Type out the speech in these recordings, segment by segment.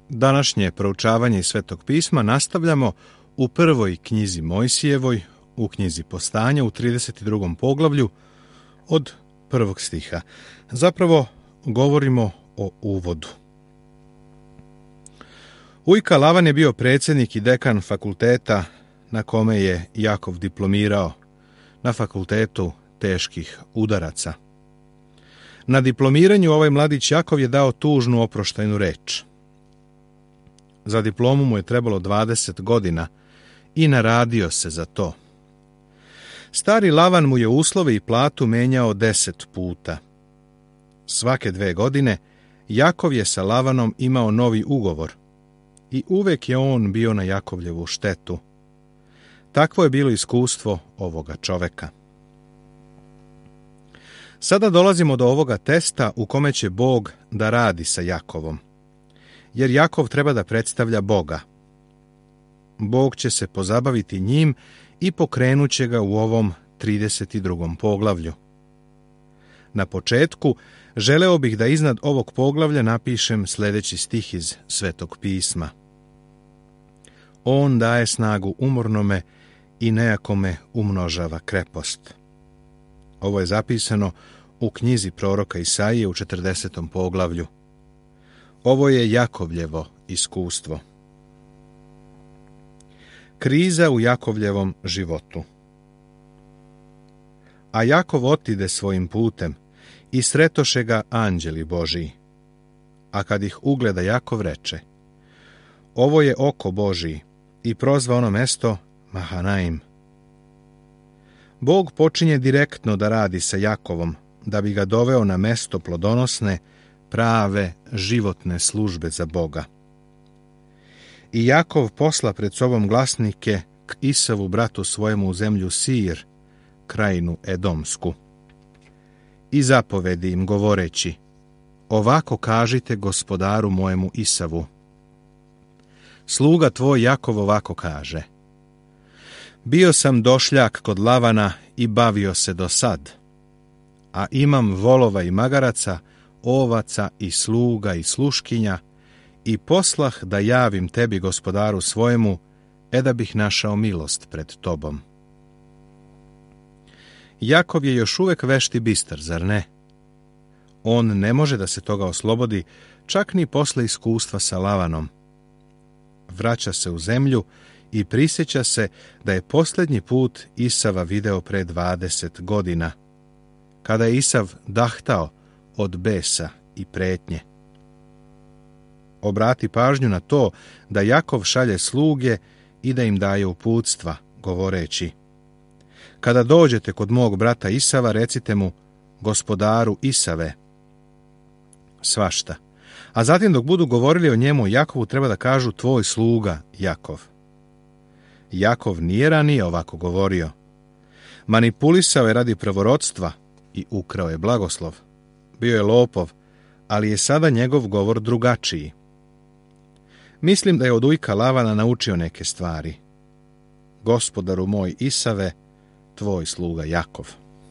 Današnje proučavanje iz Svetog pisma nastavljamo u prvoj knjizi Mojsijevoj, u knjizi Postanja, u 32. poglavlju od 1. stiha. Zapravo govorimo o uvodu. Ujka Lavan je bio predsjednik i dekan fakulteta na kome je Jakov diplomirao, na fakultetu teških udaraca. Na diplomiranju ovaj mladić Jakov je dao tužnu oproštajnu reč. Za diplomu mu je trebalo 20 godina i naradio se za to. Stari Lavan mu je uslove i platu menjao 10 puta. Svake 2 godine Jakov je sa Lavanom imao novi ugovor i uvek je on bio na Jakovljevu štetu. Takvo je bilo iskustvo ovoga čoveka. Sada dolazimo do ovoga testa u kome će Bog da radi sa Jakovom, jer Jakov treba da predstavlja Boga. Bog će se pozabaviti njim i pokrenut će ga u ovom 32. poglavlju. Na početku želeo bih da iznad ovog poglavlja napišem sljedeći stih iz Svetog pisma. On daje snagu umornome i nejakome umnožava krepost. Ovo je zapisano u knjizi proroka Isaije u 40. poglavlju. Ovo je Jakovljevo iskustvo. Kriza u Jakovljevom životu. A Jakov otide svojim putem i sretoše ga anđeli Božiji. A kad ih ugleda Jakov reče: ovo je oko Božiji, i prozva ono mesto Mahanaim. Bog počinje direktno da radi sa Jakovom, da bi ga doveo na mesto plodonosne, prave, životne službe za Boga. I Jakov posla pred sobom glasnike k Isavu, bratu svojemu, u zemlju Sir, krajinu Edomsku. I zapovedi im govoreći: ovako kažite gospodaru mojemu Isavu. Sluga tvoj Jakov ovako kaže: bio sam došljak kod Lavana i bavio se do sad, a imam volova i magaraca, ovaca i sluga i sluškinja, i poslah da javim tebi, gospodaru svojemu, da bih našao milost pred tobom. Jakov je još uvek vešt i bistar, zar ne? On ne može da se toga oslobodi, čak ni posle iskustva sa Lavanom. Vraća se u zemlju i prisjeća se da je posljednji put Isava video pre 20 godina, kada je Isav dahtao od besa i pretnje. Obrati pažnju na to da Jakov šalje sluge i da im daje uputstva, govoreći: kada dođete kod mog brata Isava, recite mu: gospodaru Isave. Svašta. A zatim dok budu govorili o njemu, Jakovu treba da kažu: tvoj sluga Jakov. Jakov nije ranije ovako govorio. Manipulisao je radi prvorodstva i ukrao je blagoslov. Bio je lopov, ali je sada njegov govor drugačiji. Mislim da je od ujka Lavana naučio neke stvari. Gospodaru moj Isave, tvoj sluga Jakov.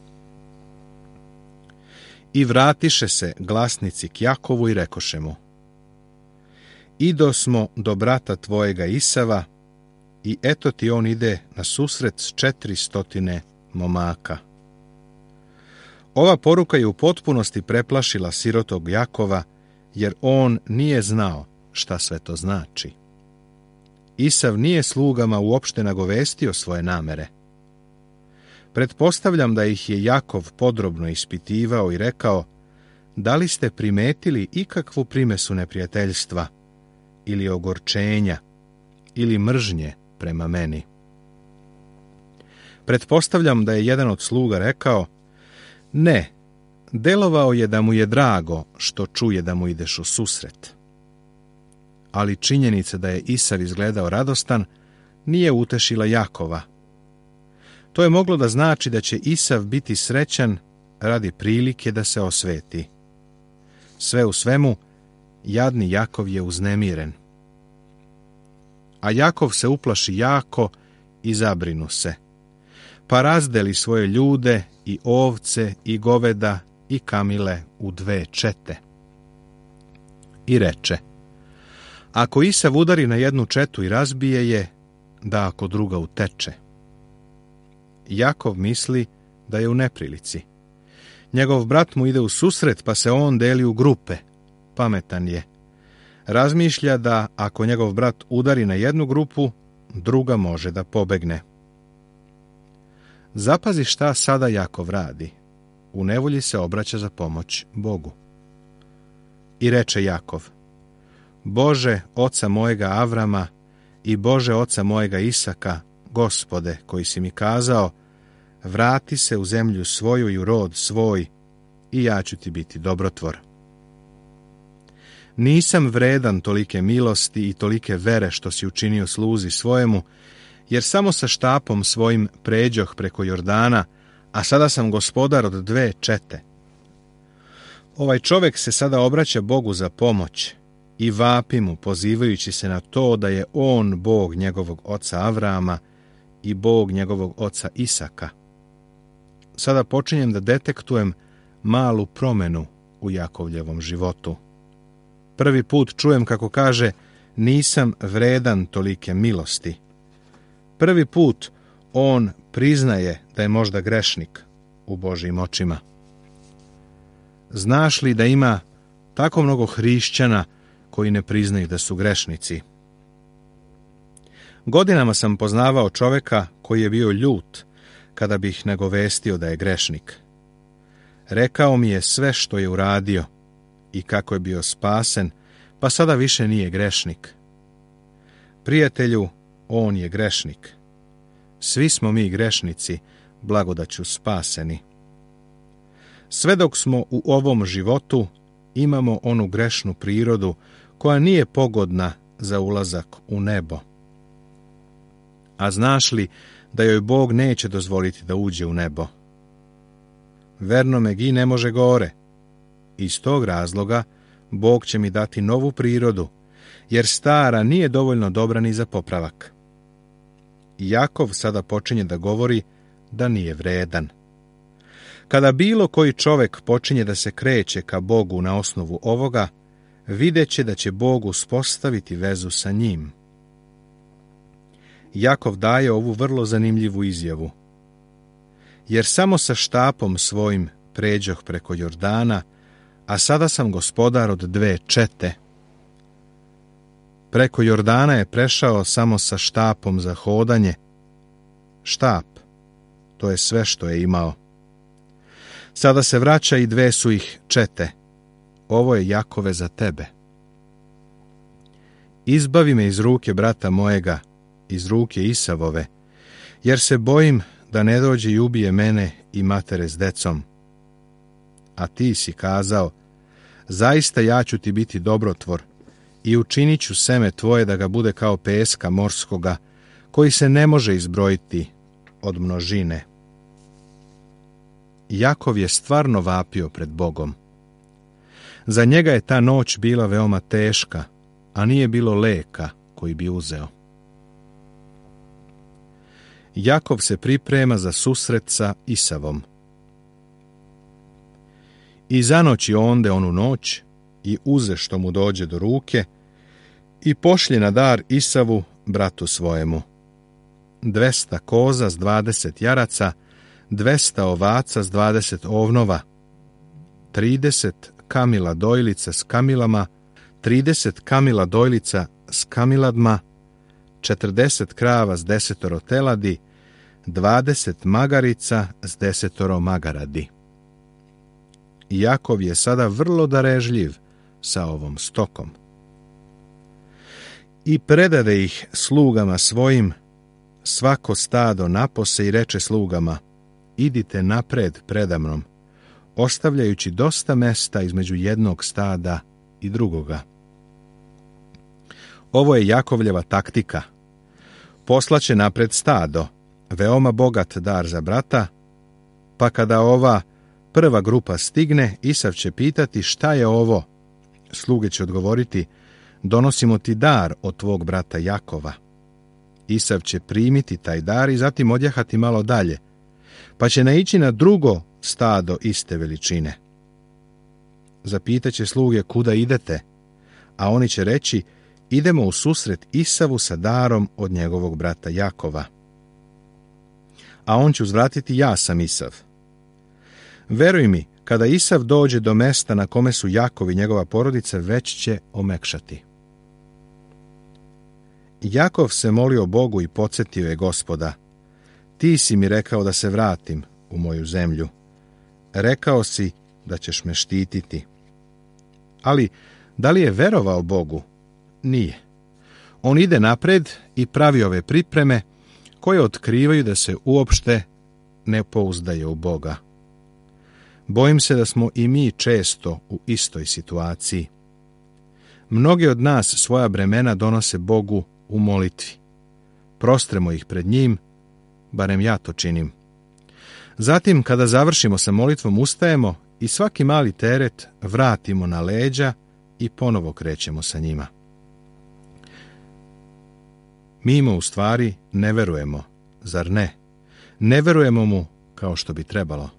I vratiše se glasnici k Jakovu i rekoše mu: ido smo do brata tvojega Isava, i eto ti on ide na susret s 400 momaka. Ova poruka je u potpunosti preplašila sirotog Jakova, jer on nije znao šta sve to znači. Isav nije slugama uopšte nagovestio svoje namere. Pretpostavljam da ih je Jakov podrobno ispitivao i rekao: da li ste primetili ikakvu primesu neprijateljstva, ili ogorčenja, ili mržnje prema meni? Pretpostavljam da je jedan od sluga rekao: ne, delovao je da mu je drago što čuje da mu ideš u susret. Ali činjenica da je Isav izgledao radostan nije utešila Jakova. To je moglo da znači da će Isav biti srećan radi prilike da se osveti. Sve u svemu, jadni Jakov je uznemiren. A Jakov se uplaši jako i zabrinu se, pa razdeli svoje ljude i ovce i goveda i kamile u 2 čete. I reče: Ako Isav udari na jednu četu i razbije je, da ako druga uteče. Jakov misli da je u neprilici. Njegov brat mu ide u susret, pa se on deli u grupe. Pametan je. Razmišlja da ako njegov brat udari na jednu grupu, druga može da pobegne. Zapazi šta sada Jakov radi. U nevolji se obraća za pomoć Bogu. I reče Jakov: Bože, oca mojega Avrama i Bože, oca mojega Isaka, Gospode, koji si mi kazao, vrati se u zemlju svoju i u rod svoj, i ja ću ti biti dobrotvor. Nisam vredan tolike milosti i tolike vere što si učinio sluzi svojemu, jer samo sa štapom svojim pređoh preko Jordana, a sada sam gospodar od 2 čete. Ovaj čovjek se sada obraća Bogu za pomoć i vapi mu, pozivajući se na to da je on Bog njegovog oca Avrama i Bog njegovog oca Isaka. Sada počinjem da detektujem malu promjenu u Jakovljevom životu. Prvi put čujem kako kaže: nisam vredan tolike milosti. Prvi put on priznaje da je možda grešnik u Božjim očima. Znaš li da ima tako mnogo hrišćana koji ne priznaju da su grešnici? Godinama sam poznavao čovjeka koji je bio ljut kada bih nagovestio da je grešnik. Rekao mi je sve što je uradio i kako je bio spasen, pa sada više nije grešnik. Prijatelju, on je grešnik. Svi smo mi grešnici, blagodaću spaseni. Sve dok smo u ovom životu, imamo onu grešnu prirodu koja nije pogodna za ulazak u nebo. A znaš li da joj Bog neće dozvoliti da uđe u nebo? Vernome gi ne može gore. Iz tog razloga Bog će mi dati novu prirodu, jer stara nije dovoljno dobra ni za popravak. Jakov sada počinje da govori da nije vredan. Kada bilo koji čovjek počinje da se kreće ka Bogu na osnovu ovoga, videće da će Bog uspostaviti vezu sa njim. Jakov daje ovu vrlo zanimljivu izjavu. Jer samo sa štapom svojim pređoh preko Jordana, a sada sam gospodar od 2 čete. Preko Jordana je prešao samo sa štapom za hodanje. Štap, to je sve što je imao. Sada se vraća i 2 su ih čete. Ovo je Jakove za tebe. Izbavi me iz ruke brata mojega, iz ruke Isavove, jer se bojim da ne dođe i ubije mene i matere s decom. A ti si kazao: zaista ja ću ti biti dobrotvor i učinit ću seme tvoje da ga bude kao peska morskoga, koji se ne može izbrojiti od množine. Jakov je stvarno vapio pred Bogom. Za njega je ta noć bila veoma teška, a nije bilo leka koji bi uzeo. Jakov se priprema za susret sa Isavom. I zanoći onde onu noć i uze što mu dođe do ruke i pošlje na dar Isavu, bratu svojemu, 200 koza s 20 jaraca, 200 ovaca s 20 ovnova, 30 kamila dojlica s kamilama, 30 kamila dojlica s kamiladma, 40 krava s 10 teladi, 20 magarica s 10 magaradi. Jakov je sada vrlo darežljiv sa ovom stokom. I predade ih slugama svojim, svako stado napose, i reče slugama: idite napred predamnom, ostavljajući dosta mesta između jednog stada i drugoga. Ovo je Jakovljeva taktika. Poslaće napred stado, veoma bogat dar za brata, pa kada ova prva grupa stigne, Isav će pitati: šta je ovo? Sluge će odgovoriti: donosimo ti dar od tvog brata Jakova. Isav će primiti taj dar i zatim odjahati malo dalje, pa će naići na drugo stado iste veličine. Zapitaće sluge: kuda idete? A oni će reći: idemo u susret Isavu sa darom od njegovog brata Jakova. A on će uzvratiti, ja sam Isav. Veruj mi, kada Isav dođe do mesta na kome su Jakov i njegova porodica, već će omekšati. Jakov se molio Bogu i podsjetio je Gospoda: ti si mi rekao da se vratim u moju zemlju. Rekao si da ćeš me štititi. Ali, da li je verovao Bogu? Nije. On ide napred i pravi ove pripreme koje otkrivaju da se uopšte ne pouzdaje u Boga. Bojim se da smo i mi često u istoj situaciji. Mnogi od nas svoja bremena donose Bogu u molitvi. Prostremo ih pred njim, barem ja to činim. Zatim, kada završimo sa molitvom, ustajemo i svaki mali teret vratimo na leđa i ponovo krećemo sa njima. Mi mu u stvari ne verujemo, zar ne? Ne verujemo mu kao što bi trebalo.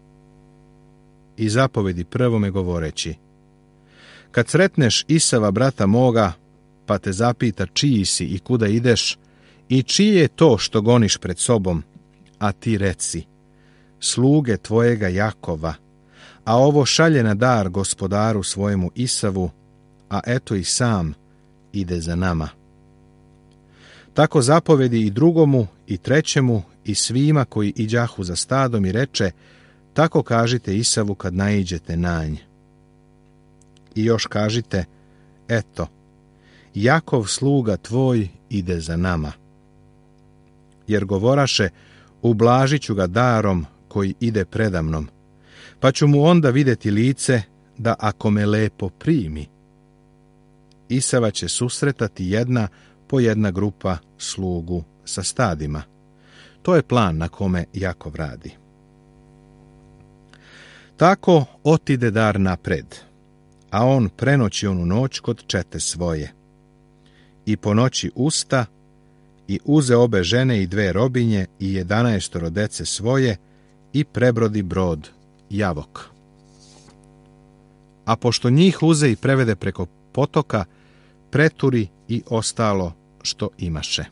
I zapovedi prvome govoreći: kad sretneš Isava brata moga, pa te zapita čiji si i kuda ideš i čije je to što goniš pred sobom, a ti reci: sluge tvojega Jakova, a ovo šalje na dar gospodaru svojemu Isavu, a eto i sam ide za nama. Tako zapovedi i drugomu i trećemu i svima koji iđahu za stadom i reče: tako kažite Isavu kad naiđete na nj. I još kažite: eto, Jakov sluga tvoj ide za nama. Jer govoraše: ublažit ću ga darom koji ide predamnom, pa ću mu onda vidjeti lice, da ako me lepo primi. Isava će susretati jedna po jedna grupa slugu sa stadima. To je plan na kome Jakov radi. Tako otide dar napred, a on prenoći onu noć kod čete svoje. I po noći usta i uze obe žene i 2 robinje i 11 dece svoje i prebrodi brod Javok. A pošto njih uze i prevede preko potoka, preturi i ostalo što imaše.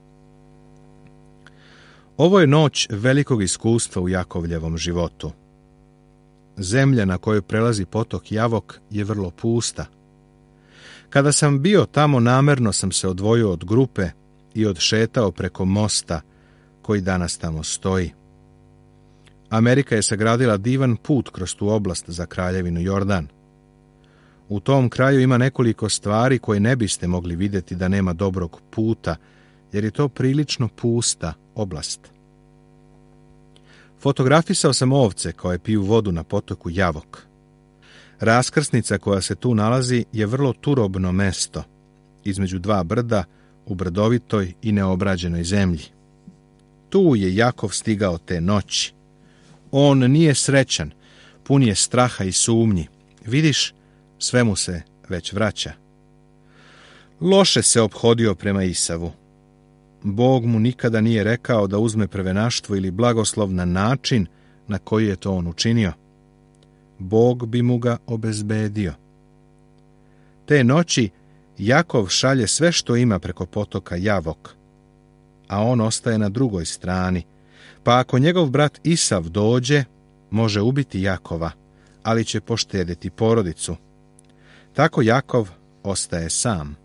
Ovo je noć velikog iskustva u Jakovljevom životu. Zemlja na kojoj prelazi potok Javok je vrlo pusta. Kada sam bio tamo, namerno sam se odvojio od grupe i odšetao preko mosta koji danas tamo stoji. Amerika je sagradila divan put kroz tu oblast za kraljevinu Jordan. U tom kraju ima nekoliko stvari koje ne biste mogli vidjeti da nema dobrog puta, jer je to prilično pusta oblast. Fotografisao sam ovce koje piju vodu na potoku Javok. Raskrsnica koja se tu nalazi je vrlo turobno mesto, između 2 brda u brdovitoj i neobrađenoj zemlji. Tu je Jakov stigao te noći. On nije srećan, pun je straha i sumnji. Vidiš, sve mu se već vraća. Loše se ophodio prema Isavu. Bog mu nikada nije rekao da uzme prvenaštvo ili blagoslov na način na koji je to on učinio. Bog bi mu ga obezbedio. Te noći Jakov šalje sve što ima preko potoka Javok, a on ostaje na drugoj strani, pa ako njegov brat Isav dođe, može ubiti Jakova, ali će poštedjeti porodicu. Tako Jakov ostaje sam.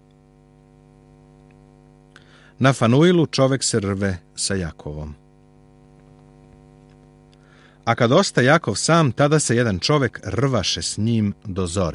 Na Fanuilu čovek se rve sa Jakovom. A kad osta Jakov sam, tada se jedan čovek rvaše s njim do zore.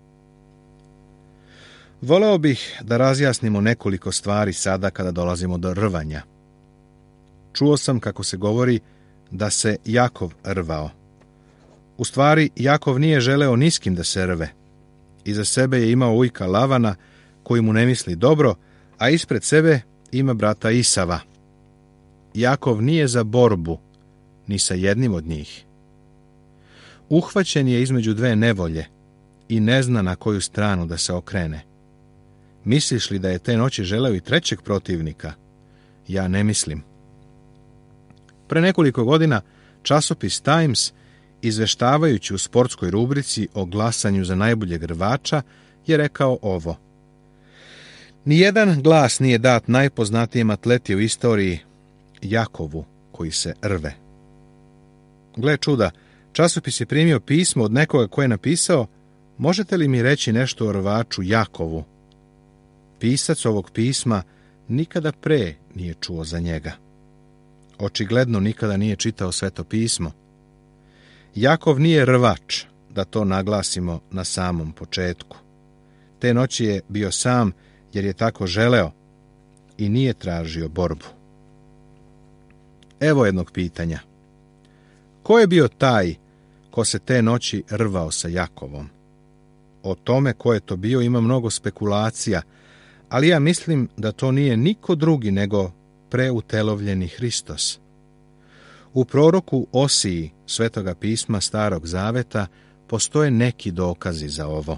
Voleo bih da razjasnimo nekoliko stvari sada kada dolazimo do rvanja. Čuo sam kako se govori da se Jakov rvao. U stvari, Jakov nije želeo ni s kim da se rve. Iza sebe je imao ujka Lavana, koji mu ne misli dobro, a ispred sebe ima brata Isava. Jakov nije za borbu, ni sa jednim od njih. Uhvaćen je između 2 nevolje i ne zna na koju stranu da se okrene. Misliš li da je te noći želeo i 3. protivnika? Ja ne mislim. Pre nekoliko godina časopis Times, izveštavajući u sportskoj rubrici o glasanju za najboljeg rvača, je rekao ovo: Nijedan glas nije dat najpoznatijem atleti u istoriji, Jakovu, koji se rve. Gle čuda, časopis je primio pismo od nekoga ko je napisao: možete li mi reći nešto o rvaču Jakovu? Pisac ovog pisma nikada pre nije čuo za njega. Očigledno nikada nije čitao Sveto pismo. Jakov nije rvač, da to naglasimo na samom početku. Te noći je bio sam jer je tako želeo i nije tražio borbu. Evo jednog pitanja. Ko je bio taj ko se te noći rvao sa Jakovom? O tome ko je to bio ima mnogo spekulacija, ali ja mislim da to nije niko drugi nego preutelovljeni Hristos. U proroku Osiji Svetoga pisma Starog Zaveta postoje neki dokazi za ovo.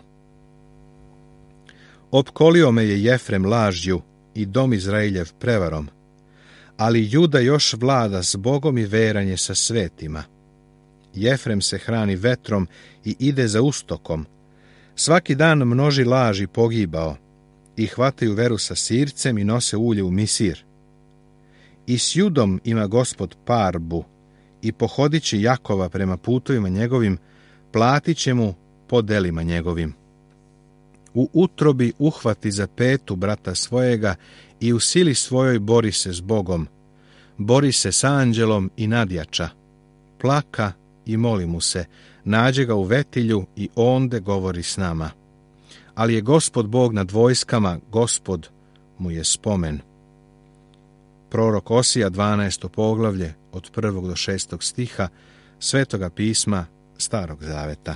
Opkolio me je Jefrem lažju i dom Izraeljev prevarom, ali Juda još vlada s Bogom i veranje sa svetima. Jefrem se hrani vetrom i ide za ustokom. Svaki dan množi laži pogibao i hvataju veru sa sircem i nose ulje u Misir. I s Judom ima Gospod parbu i pohodit će Jakova prema putovima njegovim, platit će mu po delima njegovim. U utrobi uhvati za petu brata svojega i u sili svojoj bori se s Bogom. Bori se s anđelom i nadjača. Plaka i moli mu se, nađe ga u vetilju i onde govori s nama. Ali je Gospod Bog nad vojskama, Gospod mu je spomen. Prorok Osija, 12. poglavlje, od 1. do 6. stiha Svetoga pisma Starog Zaveta.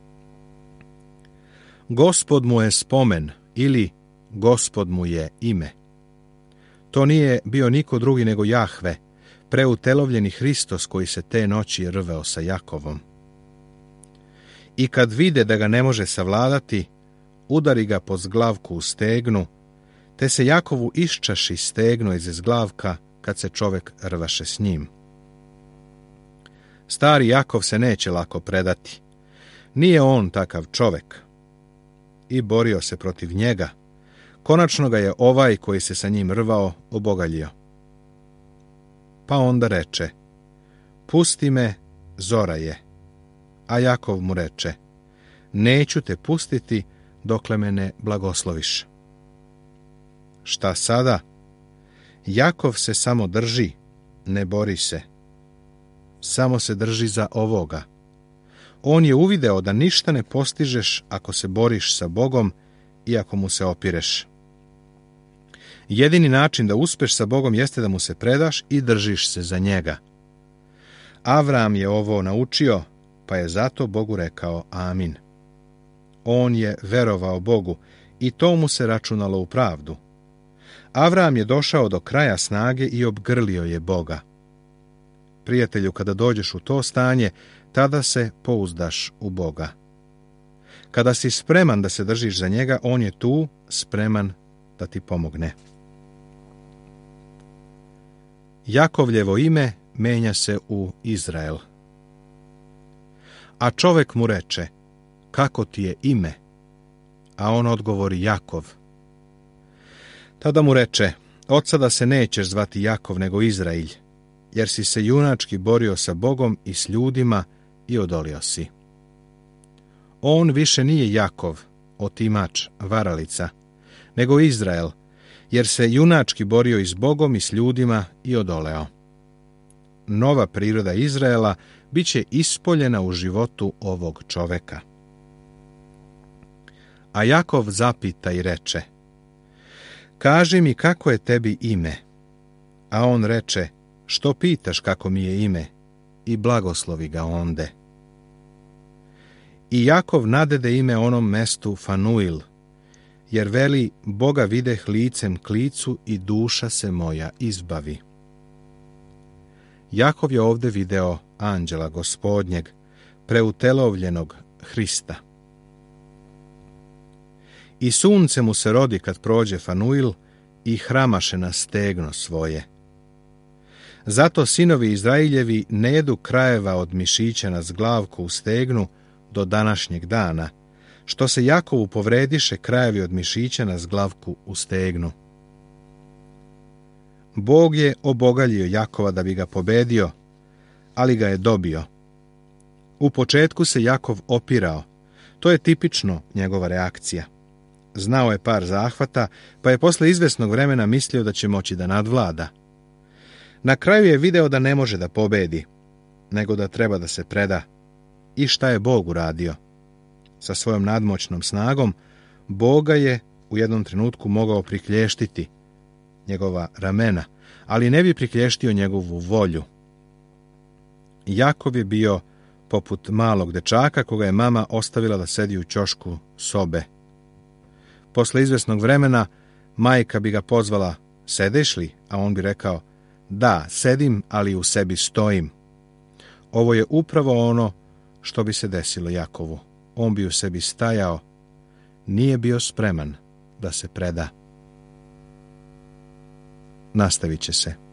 Gospod mu je spomen ili Gospod mu je ime. To nije bio niko drugi nego Jahve, preutelovljeni Hristos koji se te noći rveo sa Jakovom. I kad vide da ga ne može savladati, udari ga po zglavku u stegnu, te se Jakovu iščaši stegno iz zglavka kad se čovek rvaše s njim. Stari Jakov se neće lako predati. Nije on takav čovek. I borio se protiv njega. Konačno ga je ovaj koji se sa njim rvao obogaljio. Pa onda reče: pusti me, zora je. A Jakov mu reče: neću te pustiti dokle me ne blagosloviš. Šta sada? Jakov se samo drži, ne bori se. Samo se drži za ovoga. On je uvideo da ništa ne postižeš ako se boriš sa Bogom i ako mu se opireš. Jedini način da uspeš sa Bogom jeste da mu se predaš i držiš se za njega. Avram je ovo naučio, pa je zato Bogu rekao amin. On je verovao Bogu i to mu se računalo u pravdu. Avram je došao do kraja snage i obgrlio je Boga. Prijatelju, kada dođeš u to stanje, tada se pouzdaš u Boga. Kada si spreman da se držiš za njega, on je tu, spreman da ti pomogne. Jakovljevo ime menja se u Izrael. A čovek mu reče: kako ti je ime? A on odgovori: Jakov. Tada mu reče: od sada se nećeš zvati Jakov nego Izrailj, jer si se junački borio sa Bogom i s ljudima i odolio si. On više nije Jakov, otimač, varalica, nego Izrael, jer se junački borio i s Bogom i s ljudima i odoleo. Nova priroda Izraela bit će ispoljena u životu ovog čoveka. A Jakov zapita i reče: kaži mi kako je tebi ime? A on reče: što pitaš kako mi je ime? I blagoslovi ga onde. I Jakov nadede ime onom mestu Fanuil, jer veli: Boga videh licem k licu i duša se moja izbavi. Jakov je ovde video anđela Gospodnjeg, preutelovljenog Hrista. I sunce mu se rodi kad prođe Fanuil i hramaše na stegno svoje. Zato sinovi Izrailjevi ne jedu krajeva od mišića na zglavku u stegnu do današnjeg dana, što se Jakovu povrediše krajevi od mišića na zglavku u stegnu. Bog je obogaljio Jakova da bi ga pobedio, ali ga je dobio. U početku se Jakov opirao. To je tipično njegova reakcija. Znao je par zahvata, pa je posle izvesnog vremena mislio da će moći da nadvlada. Na kraju je video da ne može da pobedi, nego da treba da se preda. I šta je Bog uradio? Sa svojom nadmoćnom snagom, Boga je u jednom trenutku mogao priklještiti njegova ramena, ali ne bi priklještio njegovu volju. Jakov je bio poput malog dečaka koga je mama ostavila da sedi u ćošku sobe. Posle izvesnog vremena majka bi ga pozvala: sedeš li? A on bi rekao: da, sedim, ali u sebi stojim. Ovo je upravo ono što bi se desilo Jakovu. On bi u sebi stajao, nije bio spreman da se preda. Nastavit će se.